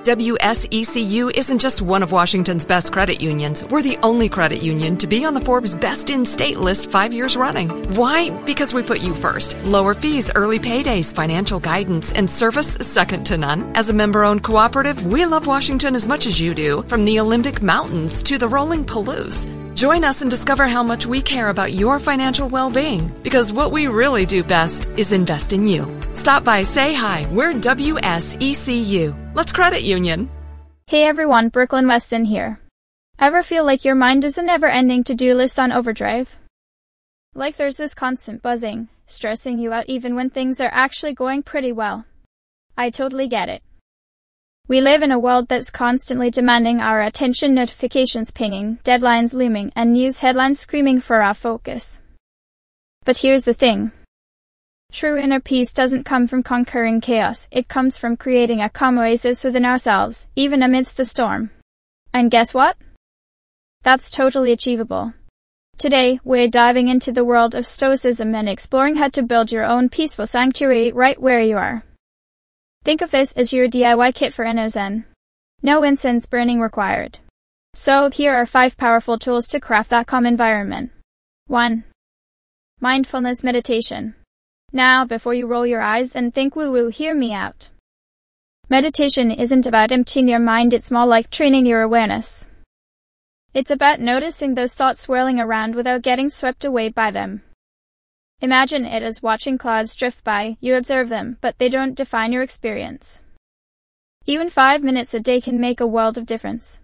WSECU isn't just one of Washington's best credit unions. We're the only credit union to be on the Forbes Best in State list 5 years running. Why? Because we put you first. Lower fees, early paydays, financial guidance, and service second to none. As a member-owned cooperative, we love Washington as much as you do, from the Olympic Mountains to the rolling Palouse. Join us and discover how much we care about your financial well-being, because what we really do best is invest in you. Stop by, say hi. We're WSECU. Let's credit union. Hey everyone, Brooklyn Weston here. Ever feel like your mind is a never-ending to-do list on overdrive? Like there's this constant buzzing, stressing you out even when things are actually going pretty well. I totally get it. We live in a world that's constantly demanding our attention, notifications pinging, deadlines looming, and news headlines screaming for our focus. But here's the thing. True inner peace doesn't come from conquering chaos, it comes from creating a calm oasis within ourselves, even amidst the storm. And guess what? That's totally achievable. Today, we're diving into the world of Stoicism and exploring how to build your own peaceful sanctuary right where you are. Think of this as your DIY kit for inner zen. No incense burning required. So, here are 5 powerful tools to craft that calm environment. 1. Mindfulness meditation. Now, before you roll your eyes and think woo-woo, hear me out. Meditation isn't about emptying your mind, it's more like training your awareness. It's about noticing those thoughts swirling around without getting swept away by them. Imagine it as watching clouds drift by. You observe them, but they don't define your experience. Even 5 minutes a day can make a world of difference.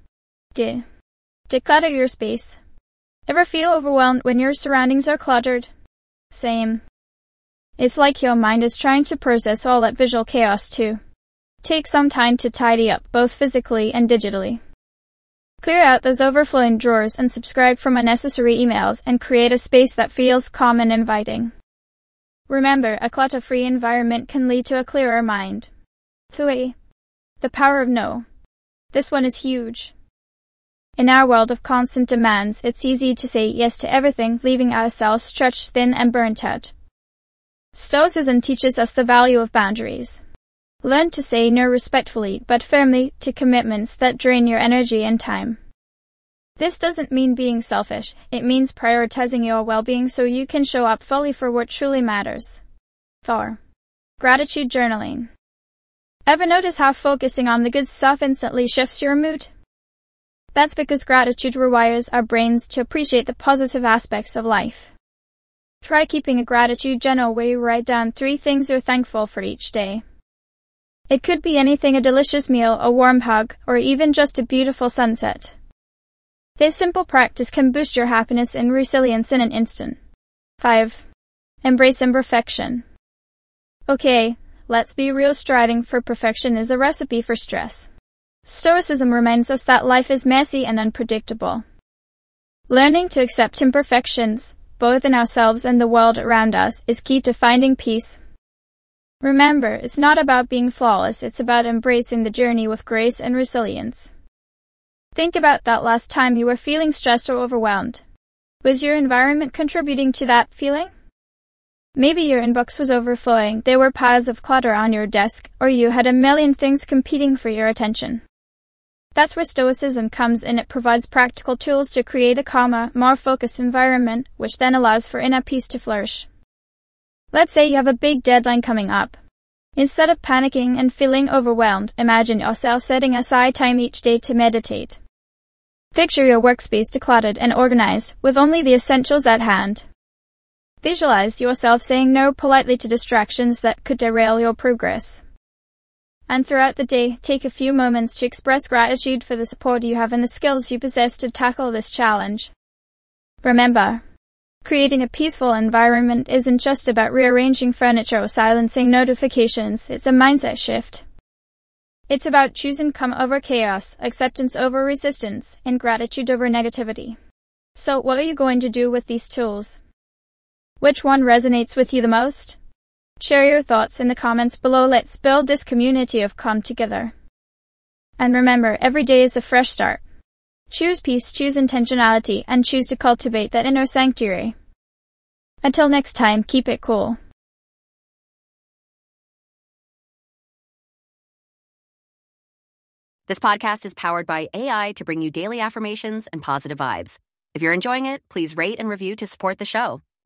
Declutter your space. Ever feel overwhelmed when your surroundings are cluttered? Same. It's like your mind is trying to process all that visual chaos too. Take some time to tidy up, both physically and digitally. Clear out those overflowing drawers and subscribe from unnecessary emails and create a space that feels calm and inviting. Remember, a clutter-free environment can lead to a clearer mind. 3. The power of no. This one is huge. In our world of constant demands, it's easy to say yes to everything, leaving ourselves stretched thin and burnt out. Stoicism teaches us the value of boundaries. Learn to say no respectfully but firmly to commitments that drain your energy and time. This doesn't mean being selfish, it means prioritizing your well-being so you can show up fully for what truly matters. 4. Gratitude journaling. Ever notice how focusing on the good stuff instantly shifts your mood? That's because gratitude rewires our brains to appreciate the positive aspects of life. Try keeping a gratitude journal where you write down 3 things you're thankful for each day. It could be anything: a delicious meal, a warm hug, or even just a beautiful sunset. This simple practice can boost your happiness and resilience in an instant. 5. Embrace imperfection. Okay, let's be real, striving for perfection is a recipe for stress. Stoicism reminds us that life is messy and unpredictable. Learning to accept imperfections, both in ourselves and the world around us, is key to finding peace. Remember, it's not about being flawless, it's about embracing the journey with grace and resilience. Think about that last time you were feeling stressed or overwhelmed. Was your environment contributing to that feeling? Maybe your inbox was overflowing, there were piles of clutter on your desk, or you had a million things competing for your attention. That's where Stoicism comes in. It provides practical tools to create a calmer, more focused environment, which then allows for inner peace to flourish. Let's say you have a big deadline coming up. Instead of panicking and feeling overwhelmed, imagine yourself setting aside time each day to meditate. Picture your workspace decluttered and organized, with only the essentials at hand. Visualize yourself saying no politely to distractions that could derail your progress. And throughout the day, take a few moments to express gratitude for the support you have and the skills you possess to tackle this challenge. Remember, creating a peaceful environment isn't just about rearranging furniture or silencing notifications, it's a mindset shift. It's about choosing calm over chaos, acceptance over resistance, and gratitude over negativity. So, what are you going to do with these tools? Which one resonates with you the most? Share your thoughts in the comments below. Let's build this community of calm together. And remember, every day is a fresh start. Choose peace, choose intentionality, and choose to cultivate that inner sanctuary. Until next time, keep it cool. This podcast is powered by AI to bring you daily affirmations and positive vibes. If you're enjoying it, please rate and review to support the show.